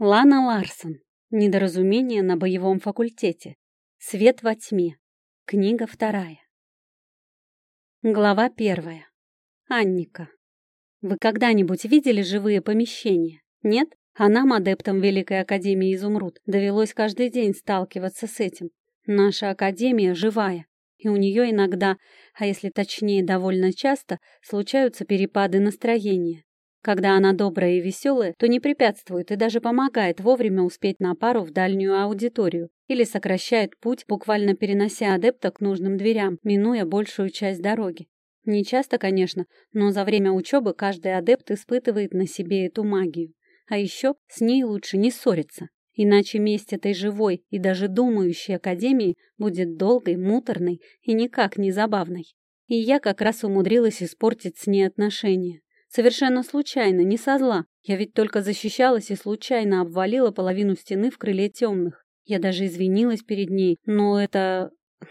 Лана Ларсон. Недоразумение на боевом факультете. Свет во тьме. Книга 2. Глава 1. Анника. Вы когда-нибудь видели живые помещения? Нет? А нам, адептам Великой Академии Изумруд, довелось каждый день сталкиваться с этим. Наша Академия живая, и у нее иногда, а если точнее довольно часто, случаются перепады настроения. Когда она добрая и веселая, то не препятствует и даже помогает вовремя успеть на пару в дальнюю аудиторию или сокращает путь, буквально перенося адепта к нужным дверям, минуя большую часть дороги. Не часто, конечно, но за время учебы каждый адепт испытывает на себе эту магию. А еще с ней лучше не ссориться, иначе месть этой живой и даже думающей Академии будет долгой, муторной и никак не забавной. И я как раз умудрилась испортить с ней отношения. Совершенно случайно, не со зла. Я ведь только защищалась и случайно обвалила половину стены в крыле темных. Я даже извинилась перед ней, но это...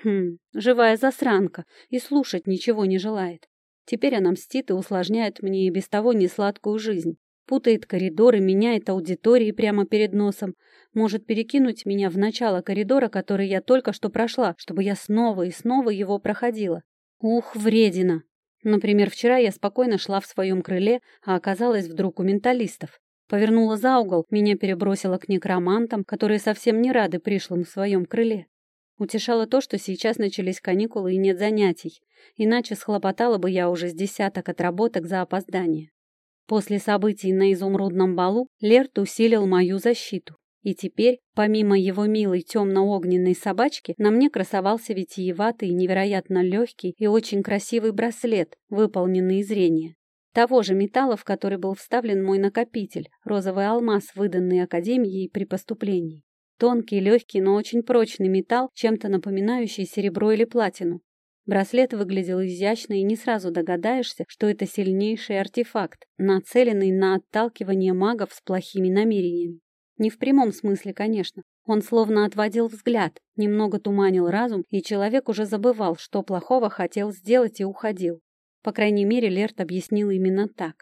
живая засранка, и слушать ничего не желает. Теперь она мстит и усложняет мне и без того несладкую жизнь. Путает коридоры, меняет аудитории прямо перед носом. Может перекинуть меня в начало коридора, который я только что прошла, чтобы я снова и снова его проходила. Ух, вредина! Например, вчера я спокойно шла в своем крыле, а оказалась вдруг у менталистов. Повернула за угол, меня перебросило к некромантам, которые совсем не рады пришлым в своем крыле. Утешало то, что сейчас начались каникулы и нет занятий, иначе схлопотала бы я уже с десяток отработок за опоздание. После событий на изумрудном балу Лерт усилил мою защиту. И теперь, помимо его милой темно-огненной собачки, на мне красовался витиеватый, невероятно легкий и очень красивый браслет, выполненный из рения. Того же металла, в который был вставлен мой накопитель, розовый алмаз, выданный Академией при поступлении. Тонкий, легкий, но очень прочный металл, чем-то напоминающий серебро или платину. Браслет выглядел изящно, и не сразу догадаешься, что это сильнейший артефакт, нацеленный на отталкивание магов с плохими намерениями. Не в прямом смысле, конечно. Он словно отводил взгляд, немного туманил разум, и человек уже забывал, что плохого хотел сделать, и уходил. По крайней мере, Лерт объяснил именно так.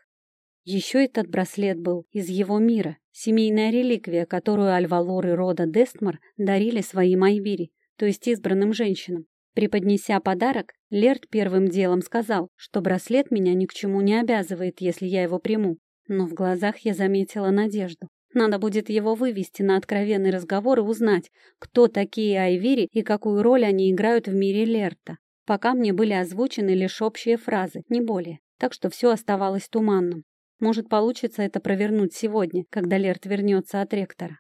Еще этот браслет был из его мира, семейная реликвия, которую альвалоры рода Дестмар дарили своим Айвири, то есть избранным женщинам. Преподнеся подарок, Лерт первым делом сказал, что браслет меня ни к чему не обязывает, если я его приму. Но в глазах я заметила надежду. Надо будет его вывести на откровенный разговор и узнать, кто такие Айвири и какую роль они играют в мире Лерта. Пока мне были озвучены лишь общие фразы, не более, так что все оставалось туманным. Может, получится это провернуть сегодня, когда Лерт вернется от ректора.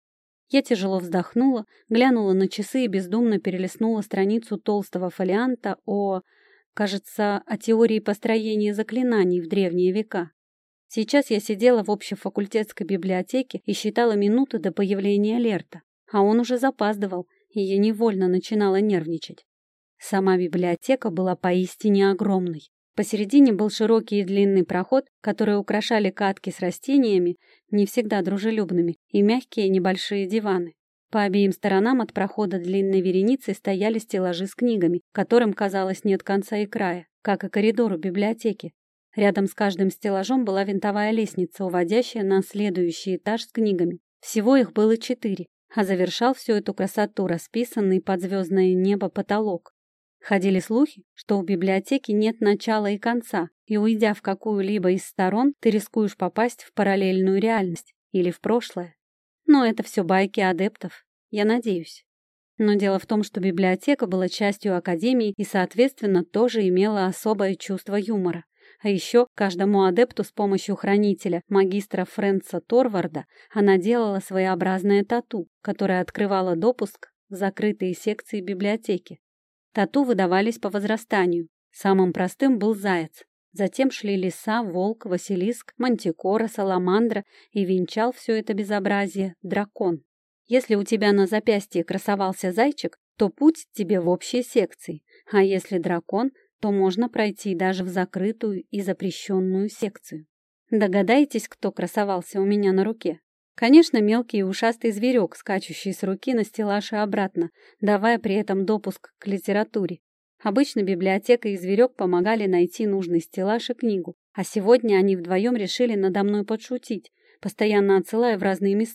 Я тяжело вздохнула, глянула на часы и бездумно перелистнула страницу толстого фолианта о теории построения заклинаний в древние века. Сейчас я сидела в общефакультетской библиотеке и считала минуты до появления Лерта, а он уже запаздывал, и я невольно начинала нервничать. Сама библиотека была поистине огромной. Посередине был широкий и длинный проход, который украшали катки с растениями, не всегда дружелюбными, и мягкие небольшие диваны. По обеим сторонам от прохода длинной вереницей стояли стеллажи с книгами, которым, казалось, нет конца и края, как и коридору библиотеки. Рядом с каждым стеллажом была винтовая лестница, уводящая на следующий этаж с книгами. Всего их было 4, а завершал всю эту красоту расписанный под звездное небо потолок. Ходили слухи, что у библиотеки нет начала и конца, и, уйдя в какую-либо из сторон, ты рискуешь попасть в параллельную реальность или в прошлое. Но это все байки адептов, я надеюсь. Но дело в том, что библиотека была частью Академии и, соответственно, тоже имела особое чувство юмора. А еще каждому адепту с помощью хранителя, магистра Фрэнса Торварда, она делала своеобразное тату, которое открывало допуск в закрытые секции библиотеки. Тату выдавались по возрастанию. Самым простым был заяц. Затем шли лиса, волк, василиск, мантикора, саламандра, и венчал все это безобразие дракон. Если у тебя на запястье красовался зайчик, то путь тебе в общие секции, а если дракон, то можно пройти даже в закрытую и запрещенную секцию. Догадаетесь, кто красовался у меня на руке? Конечно, мелкий и ушастый зверек, скачущий с руки на стеллаж и обратно, давая при этом допуск к литературе. Обычно библиотека и зверек помогали найти нужный стеллаж и книгу, а сегодня они вдвоем решили надо мной подшутить, постоянно отсылая в разные места.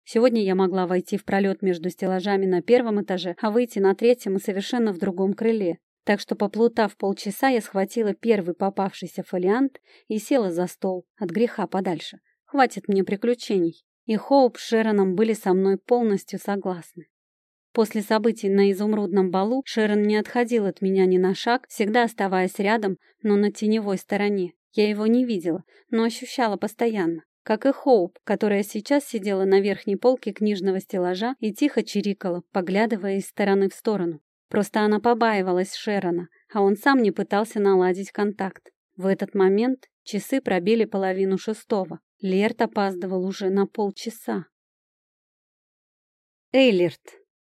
Сегодня я могла войти в пролет между стеллажами на первом этаже, а выйти на третьем и совершенно в другом крыле. Так что, поплутав полчаса, я схватила первый попавшийся фолиант и села за стол, от греха подальше. Хватит мне приключений. И Хоуп с Шероном были со мной полностью согласны. После событий на изумрудном балу Шерон не отходил от меня ни на шаг, всегда оставаясь рядом, но на теневой стороне. Я его не видела, но ощущала постоянно. Как и Хоуп, которая сейчас сидела на верхней полке книжного стеллажа и тихо чирикала, поглядывая из стороны в сторону. Просто она побаивалась Шерона, а он сам не пытался наладить контакт. В этот момент часы пробили 5:30. Лерт опаздывал уже на полчаса. Эйлерт.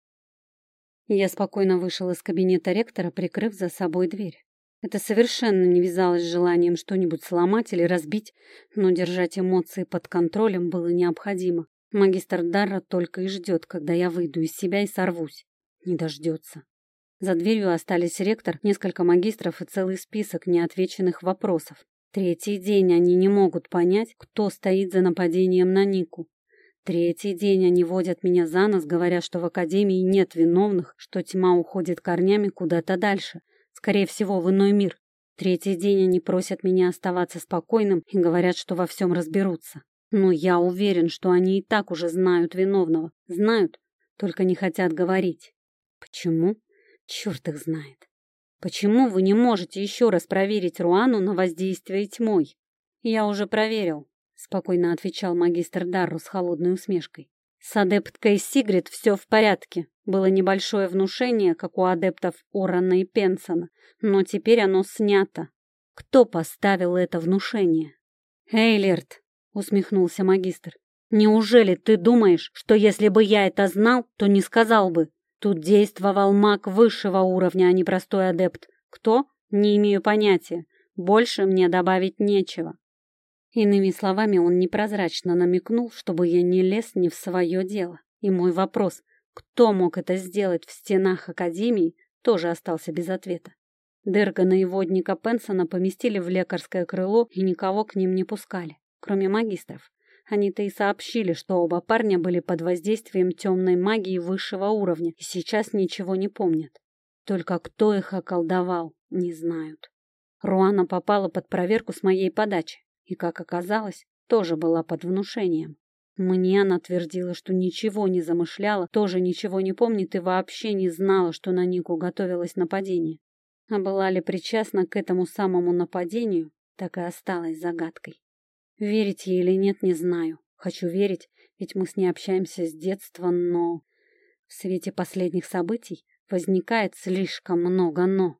Я спокойно вышел из кабинета ректора, прикрыв за собой дверь. Это совершенно не вязалось с желанием что-нибудь сломать или разбить, но держать эмоции под контролем было необходимо. Магистр Дарра только и ждет, когда я выйду из себя и сорвусь. Не дождется. За дверью остались ректор, несколько магистров и целый список неотвеченных вопросов. Третий день они не могут понять, кто стоит за нападением на Нику. Третий день они водят меня за нос, говоря, что в академии нет виновных, что тьма уходит корнями куда-то дальше, скорее всего, в иной мир. Третий день они просят меня оставаться спокойным и говорят, что во всем разберутся. Но я уверен, что они и так уже знают виновного. Знают, только не хотят говорить. Почему? Черт их знает. Почему вы не можете еще раз проверить Руану на воздействие тьмой? Я уже проверил, спокойно отвечал магистр Дарру с холодной усмешкой. С адепткой Сигрид все в порядке. Было небольшое внушение, как у адептов Орана и Пенсона, но теперь оно снято. Кто поставил это внушение? Эйлерт, усмехнулся магистр. Неужели ты думаешь, что если бы я это знал, то не сказал бы? Тут действовал маг высшего уровня, а не простой адепт. Кто? Не имею понятия. Больше мне добавить нечего. Иными словами, он непрозрачно намекнул, чтобы я не лез не в свое дело. И мой вопрос, кто мог это сделать в стенах Академии, тоже остался без ответа. Дергана и водника Пенсона поместили в лекарское крыло и никого к ним не пускали, кроме магистров. Они-то и сообщили, что оба парня были под воздействием темной магии высшего уровня и сейчас ничего не помнят. Только кто их околдовал, не знают. Руана попала под проверку с моей подачи и, как оказалось, тоже была под внушением. Мне она твердила, что ничего не замышляла, тоже ничего не помнит и вообще не знала, что на Нику готовилось нападение. А была ли причастна к этому самому нападению, так и осталась загадкой. Верить ей или нет, не знаю. Хочу верить, ведь мы с ней общаемся с детства, но в свете последних событий возникает слишком много «но».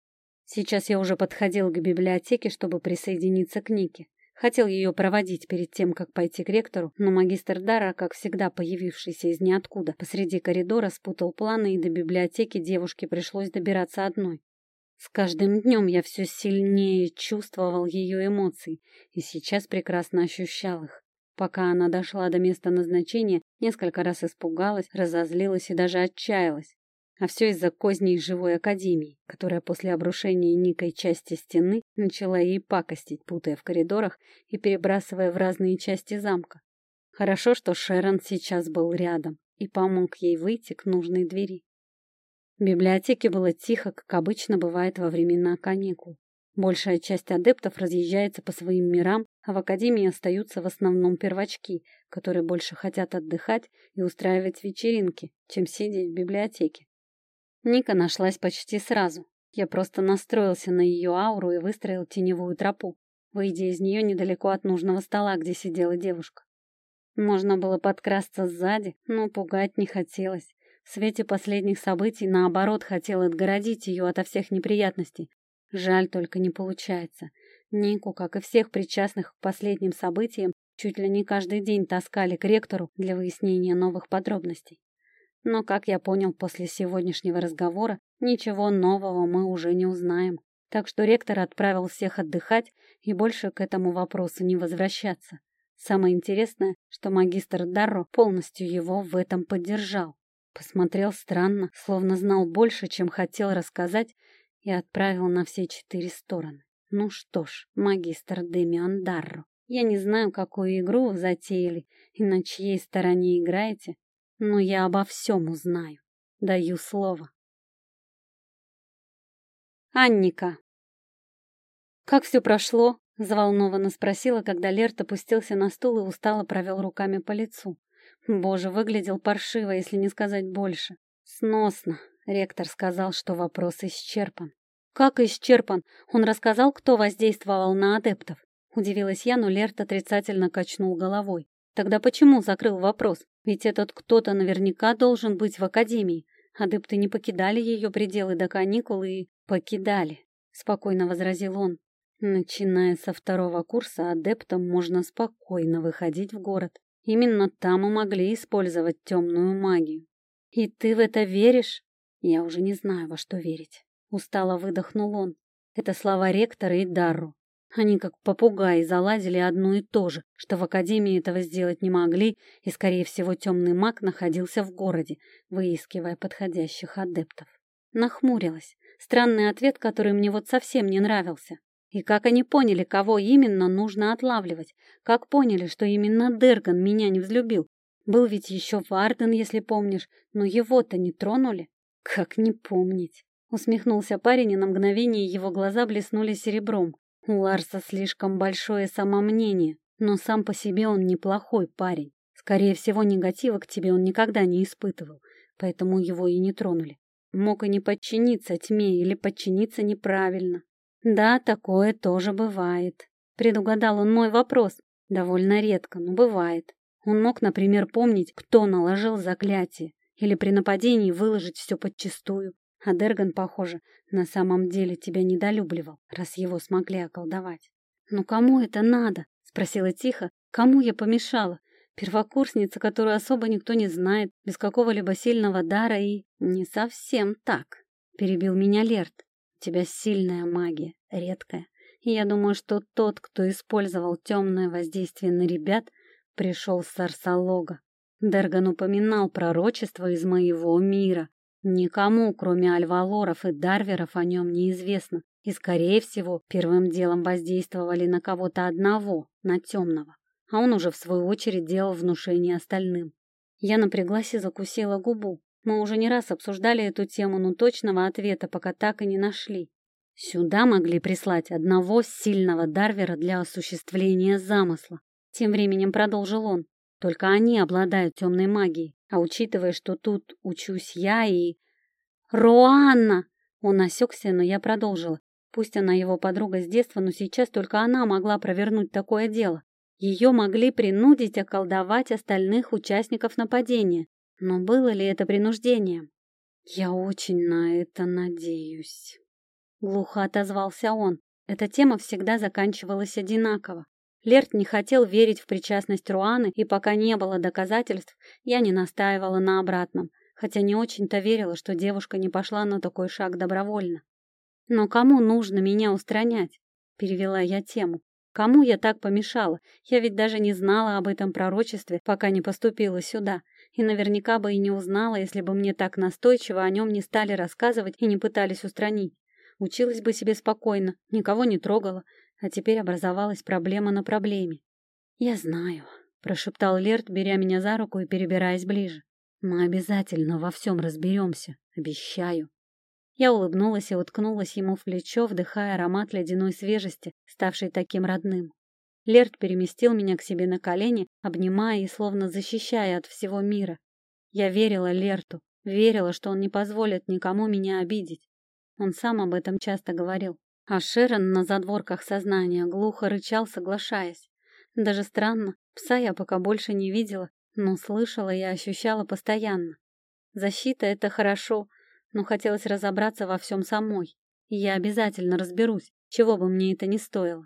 Сейчас я уже подходил к библиотеке, чтобы присоединиться к Нике. Хотел ее проводить перед тем, как пойти к ректору, но магистр Дарра, как всегда появившийся из ниоткуда, посреди коридора спутал планы, и до библиотеки девушке пришлось добираться одной. С каждым днем я все сильнее чувствовал ее эмоции и сейчас прекрасно ощущал их. Пока она дошла до места назначения, несколько раз испугалась, разозлилась и даже отчаялась. А все из-за козней живой академии, которая после обрушения Никой части стены начала ей пакостить, путая в коридорах и перебрасывая в разные части замка. Хорошо, что Шерон сейчас был рядом и помог ей выйти к нужной двери. В библиотеке было тихо, как обычно бывает во времена каникул. Большая часть адептов разъезжается по своим мирам, а в академии остаются в основном первачки, которые больше хотят отдыхать и устраивать вечеринки, чем сидеть в библиотеке. Ника нашлась почти сразу. Я просто настроился на ее ауру и выстроил теневую тропу, выйдя из нее недалеко от нужного стола, где сидела девушка. Можно было подкрасться сзади, но пугать не хотелось. В свете последних событий, наоборот, хотел отгородить ее ото всех неприятностей. Жаль, только не получается. Нику, как и всех причастных к последним событиям, чуть ли не каждый день таскали к ректору для выяснения новых подробностей. Но, как я понял после сегодняшнего разговора, ничего нового мы уже не узнаем. Так что ректор отправил всех отдыхать и больше к этому вопросу не возвращаться. Самое интересное, что магистр Дарро полностью его в этом поддержал. Посмотрел странно, словно знал больше, чем хотел рассказать, и отправил на все 4 стороны. Ну что ж, магистр Демиан Дарро, Я не знаю, какую игру вы затеяли и на чьей стороне играете, но я обо всем узнаю. Даю слово. Анника. «Как все прошло?» — взволнованно спросила, когда Лерт опустился на стул и устало провел руками по лицу. Боже, выглядел паршиво, если не сказать больше. Сносно. Ректор сказал, что вопрос исчерпан. «Как исчерпан? Он рассказал, кто воздействовал на адептов?» Удивилась я, но Лерт отрицательно качнул головой. «Тогда почему закрыл вопрос? Ведь этот кто-то наверняка должен быть в академии. Адепты не покидали ее пределы до каникул и... покидали», — спокойно возразил он. «Начиная со 2-го курса адептам можно спокойно выходить в город. Именно там и могли использовать темную магию». «И ты в это веришь?» «Я уже не знаю, во что верить». Устало выдохнул он. Это слова ректора и Дарру. Они как попугаи заладили одно и то же, что в академии этого сделать не могли, и, скорее всего, темный маг находился в городе, выискивая подходящих адептов. Нахмурилась. Странный ответ, который мне вот совсем не нравился. И как они поняли, кого именно нужно отлавливать? Как поняли, что именно Дерган меня не взлюбил? Был ведь еще Варден, если помнишь, но его-то не тронули. Как не помнить? Усмехнулся парень, и на мгновение его глаза блеснули серебром. У Ларса слишком большое самомнение, но сам по себе он неплохой парень. Скорее всего, негатива к тебе он никогда не испытывал, поэтому его и не тронули. Мог и не подчиниться тьме или подчиниться неправильно. Да, такое тоже бывает. Предугадал он мой вопрос. Довольно редко, но бывает. Он мог, например, помнить, кто наложил заклятие, или при нападении выложить все подчистую. А Дерган, похоже, на самом деле тебя недолюбливал, раз его смогли околдовать. «Ну кому это надо?» — спросила тихо. «Кому я помешала? Первокурсница, которую особо никто не знает, без какого-либо сильного дара и...» «Не совсем так», — перебил меня Лерт. «У тебя сильная магия, редкая. И я думаю, что тот, кто использовал темное воздействие на ребят, пришел с Арсалога. Дерган упоминал пророчество из моего мира. Никому, кроме альвалоров и дарверов, о нем неизвестно. И, скорее всего, первым делом воздействовали на кого-то одного, на темного. А он уже, в свою очередь, делал внушение остальным. Я напряглась и закусила губу. Мы уже не раз обсуждали эту тему, но точного ответа пока так и не нашли. Сюда могли прислать одного сильного дарвера для осуществления замысла. Тем временем продолжил он. Только они обладают темной магией. А учитывая, что тут учусь я и... «Роанна!» Он осекся, но я продолжила. Пусть она его подруга с детства, но сейчас только она могла провернуть такое дело. Ее могли принудить околдовать остальных участников нападения. Но было ли это принуждением? «Я очень на это надеюсь», — глухо отозвался он. Эта тема всегда заканчивалась одинаково. Лерт не хотел верить в причастность Руаны, и пока не было доказательств, я не настаивала на обратном, хотя не очень-то верила, что девушка не пошла на такой шаг добровольно. «Но кому нужно меня устранять?» — перевела я тему. «Кому я так помешала? Я ведь даже не знала об этом пророчестве, пока не поступила сюда, и наверняка бы и не узнала, если бы мне так настойчиво о нем не стали рассказывать и не пытались устранить. Училась бы себе спокойно, никого не трогала, а теперь образовалась проблема на проблеме». «Я знаю», — прошептал Лерт, беря меня за руку и перебираясь ближе. «Мы обязательно во всем разберемся, обещаю». Я улыбнулась и уткнулась ему в плечо, вдыхая аромат ледяной свежести, ставший таким родным. Лерт переместил меня к себе на колени, обнимая и словно защищая от всего мира. Я верила Лерту, верила, что он не позволит никому меня обидеть. Он сам об этом часто говорил. А Шерон на задворках сознания глухо рычал, соглашаясь. Даже странно, пса я пока больше не видела, но слышала и ощущала постоянно. Защита — это хорошо, но хотелось разобраться во всем самой. И я обязательно разберусь, чего бы мне это ни стоило.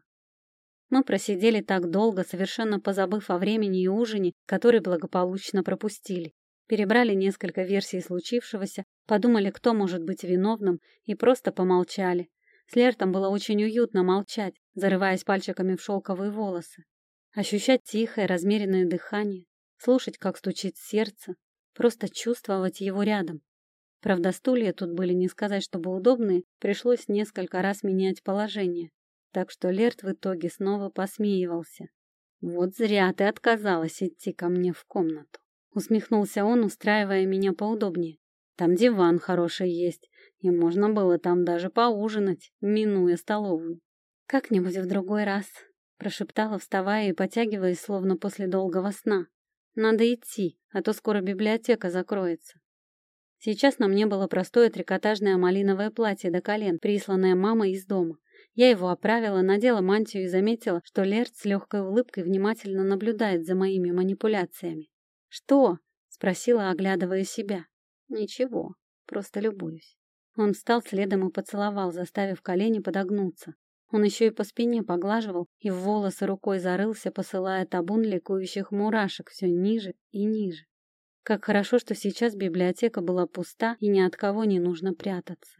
Мы просидели так долго, совершенно позабыв о времени и ужине, который благополучно пропустили. Перебрали несколько версий случившегося, подумали, кто может быть виновным, и просто помолчали. С Лертом было очень уютно молчать, зарываясь пальчиками в шелковые волосы. Ощущать тихое, размеренное дыхание, слушать, как стучит сердце, просто чувствовать его рядом. Правда, стулья тут были не сказать, чтобы удобные, пришлось несколько раз менять положение. Так что Лерт в итоге снова посмеивался. Вот зря ты отказалась идти ко мне в комнату. Усмехнулся он, устраивая меня поудобнее. Там диван хороший есть, и можно было там даже поужинать, минуя столовую. Как-нибудь в другой раз, прошептала, вставая и потягиваясь, словно после долгого сна. Надо идти, а то скоро библиотека закроется. Сейчас на мне было простое трикотажное малиновое платье до колен, присланное мамой из дома. Я его оправила, надела мантию и заметила, что Лерт с легкой улыбкой внимательно наблюдает за моими манипуляциями. «Что?» — спросила, оглядывая себя. «Ничего, просто любуюсь». Он встал следом и поцеловал, заставив колени подогнуться. Он еще и по спине поглаживал и в волосы рукой зарылся, посылая табун ликующих мурашек все ниже и ниже. Как хорошо, что сейчас библиотека была пуста и ни от кого не нужно прятаться.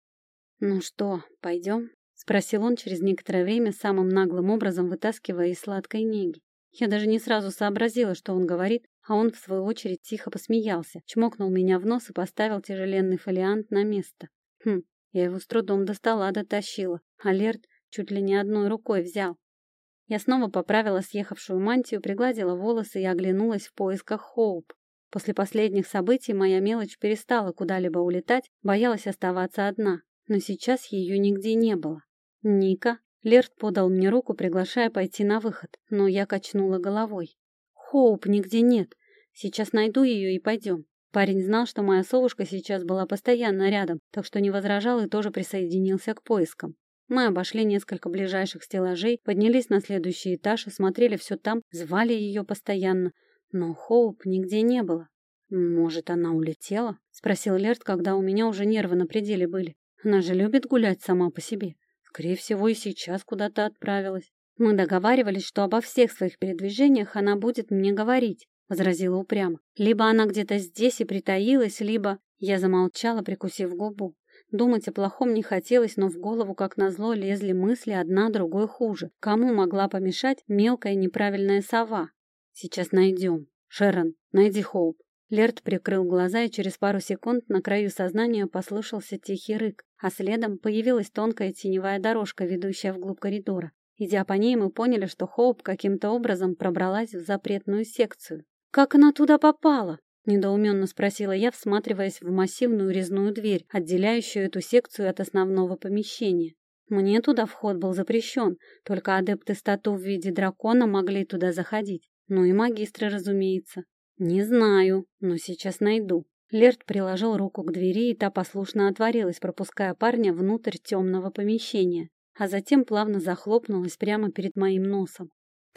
«Ну что, пойдем?» — спросил он через некоторое время, самым наглым образом вытаскивая из сладкой неги. Я даже не сразу сообразила, что он говорит, а он, в свою очередь, тихо посмеялся, чмокнул меня в нос и поставил тяжеленный фолиант на место. Я его с трудом достала, дотащила, а Лерт чуть ли не одной рукой взял. Я снова поправила съехавшую мантию, пригладила волосы и оглянулась в поисках Хоуп. После последних событий моя мелочь перестала куда-либо улетать, боялась оставаться одна, но сейчас ее нигде не было. «Ника?» Лерт подал мне руку, приглашая пойти на выход, но я качнула головой. «Хоуп нигде нет. Сейчас найду ее и пойдем». Парень знал, что моя совушка сейчас была постоянно рядом, так что не возражал и тоже присоединился к поискам. Мы обошли несколько ближайших стеллажей, поднялись на следующий этаж, осмотрели все там, звали ее постоянно, но Хоуп нигде не было. «Может, она улетела?» — спросил Лерт, когда у меня уже нервы на пределе были. «Она же любит гулять сама по себе. Скорее всего, и сейчас куда-то отправилась». «Мы договаривались, что обо всех своих передвижениях она будет мне говорить», — возразила упрямо. «Либо она где-то здесь и притаилась, либо...» Я замолчала, прикусив губу. Думать о плохом не хотелось, но в голову, как назло, лезли мысли одна другой хуже. Кому могла помешать мелкая неправильная сова? «Сейчас найдем. Шерон, найди Хоуп». Лерт прикрыл глаза, и через пару секунд на краю сознания послышался тихий рык, а следом появилась тонкая теневая дорожка, ведущая вглубь коридора. Идя по ней, мы поняли, что Хоуп каким-то образом пробралась в запретную секцию. «Как она туда попала?» — недоуменно спросила я, всматриваясь в массивную резную дверь, отделяющую эту секцию от основного помещения. Мне туда вход был запрещен, только адепты стату в виде дракона могли туда заходить. Ну и магистры, разумеется. «Не знаю, но сейчас найду». Лерт приложил руку к двери, и та послушно отворилась, пропуская парня внутрь темного помещения, а затем плавно захлопнулась прямо перед моим носом.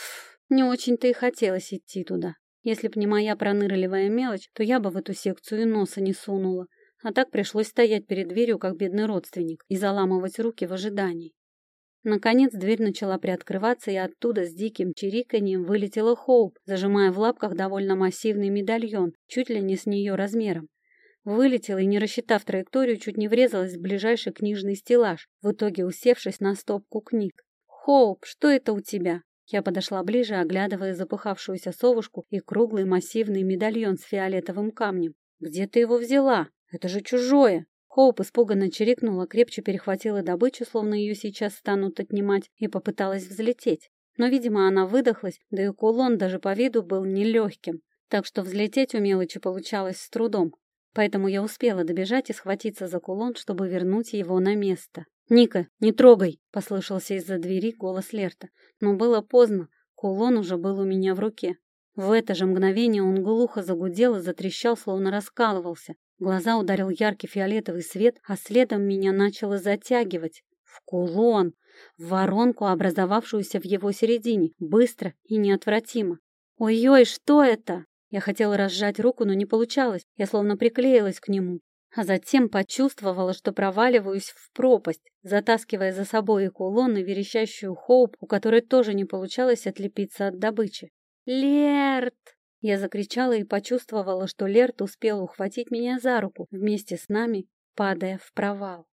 Не очень-то и хотелось идти туда. Если б не моя пронырливая мелочь, то я бы в эту секцию и носа не сунула. А так пришлось стоять перед дверью, как бедный родственник, и заламывать руки в ожидании. Наконец дверь начала приоткрываться, и оттуда с диким чириканьем вылетела Хоуп, зажимая в лапках довольно массивный медальон, чуть ли не с нее размером. Вылетела и, не рассчитав траекторию, чуть не врезалась в ближайший книжный стеллаж, в итоге усевшись на стопку книг. «Хоуп, что это у тебя?» Я подошла ближе, оглядывая запыхавшуюся совушку и круглый массивный медальон с фиолетовым камнем. «Где ты его взяла? Это же чужое!» Хоуп испуганно чирикнула, крепче перехватила добычу, словно ее сейчас станут отнимать, и попыталась взлететь. Но, видимо, она выдохлась, да и кулон даже по виду был нелегким, так что взлететь у мелочи получалось с трудом. Поэтому я успела добежать и схватиться за кулон, чтобы вернуть его на место. «Ника, не трогай!» — послышался из-за двери голос Лерта. Но было поздно, кулон уже был у меня в руке. В это же мгновение он глухо загудел и затрещал, словно раскалывался. В глаза ударил яркий фиолетовый свет, а следом меня начало затягивать. В кулон, в воронку, образовавшуюся в его середине, быстро и неотвратимо. «Ой-ой, что это?» Я хотела разжать руку, но не получалось. Я словно приклеилась к нему. А затем почувствовала, что проваливаюсь в пропасть, затаскивая за собой и кулон, и верещащую Хоуп, у которой тоже не получалось отлепиться от добычи. «Лерт!» Я закричала и почувствовала, что Лерт успел ухватить меня за руку вместе с нами, падая в провал.